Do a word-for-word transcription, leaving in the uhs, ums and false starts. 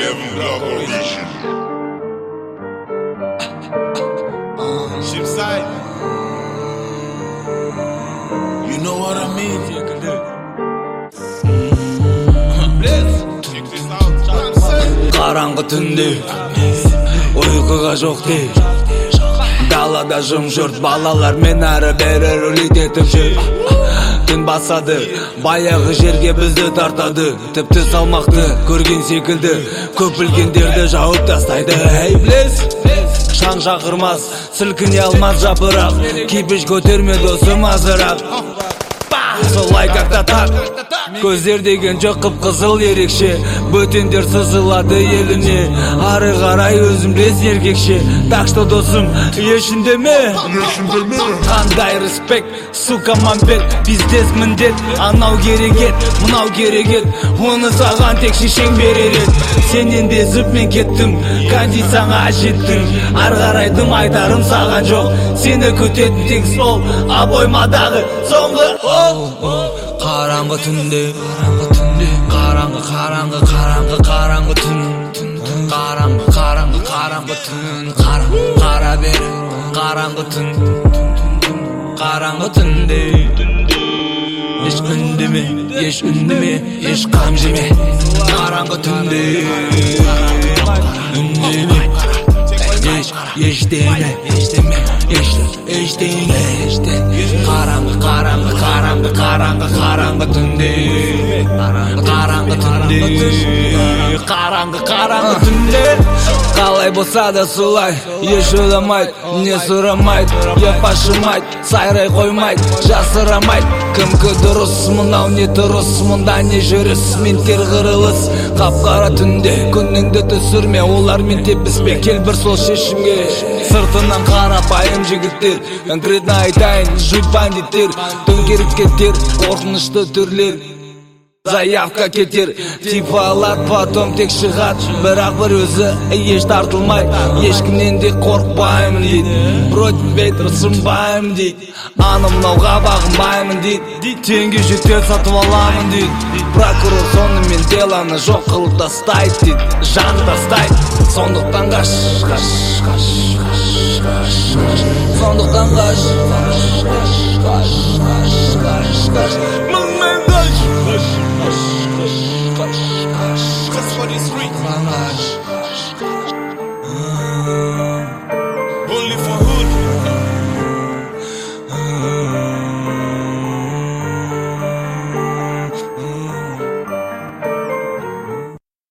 eleven Revolution. Shipside. You know what I mean? Check this out. Қараңғы түнде ұйқыға жоқ dey. Далада жым-жұрт балалар мен әрі-бері рулит етіп жүр. Түн басады, баяғы жерге бізді тартады. Тіпті салмақты көрген секілді, көп білгендерді жауып тастайды. Эй, білес, шаң шақырмас, сілкіне алмас жапырақ. Кипіш көтерме досым азырақ. Солай как-то так, көздер деген жоқ қып-қызыл ерекше. Бөтендер сызылады еліне, ары қарай өзімдес еркекше. Так что досым, еш үндеме, қандай респект, сука мампет. Пиздес міндет, анау керегет, мынау керегет. Оны саған тек шешең берер ед. Сенен безіп мен кеттім, кондицияңа жеттің. Ар қарайдым айтарым саған жоқ, сені көтетін тек сол обоймадағы соңғы ол. Қараңғы түнде, қараңғы, қараңғы, қараңғы, қараңғы түн. Қараңғы, қараңғы, қараңғы түн. Қара бері, қараңғы түн. Қараңғы түнде еш үндеме, еш үндеме, еш қам жеме. Қараңғы түнде үндеме, еш, ештеме, ештеме. Қараңғы, қараңғы, қараңғы, қараңғы, қараңғы түнде. Қараңғы түнде, қараңғы, қараңғы түнде. Қалай болса да солай, еш ойламайды, не сұрамайды, еп ашымайды, сайрай қоймайды, жасырамайды. Кімкі дұрыс, мынау не тұрыс, мұнда не жүріс, мен тер қырылыс. Қап-қара түнде күніңді түсірме, олармен тепіспе, кел бір сол шешімге. Сыртынан қарапайым жігіттер, конкретно айтайын, жуть бандиттер. Төңкеріп кетер, қорқынышты түрлер, заявка кетер. Типалар потом тек шығат, бірақ бір өзі еш тартылмай. Ешкімнен де қорқпаймын дейді, противей тырсынбаймын дейді. Анымнауға бағынбаймын дейді, теңге жетер сатып аламын дейді. Прокурор сонымен деланы жоқ қылып тастайды дейді, жан тастайды. Сондықтан қаш, қаш, қаш, қаш, қаш, қаш. Сондықтан қаш, қаш, қаш, қаш, қаш, қаш, қаш.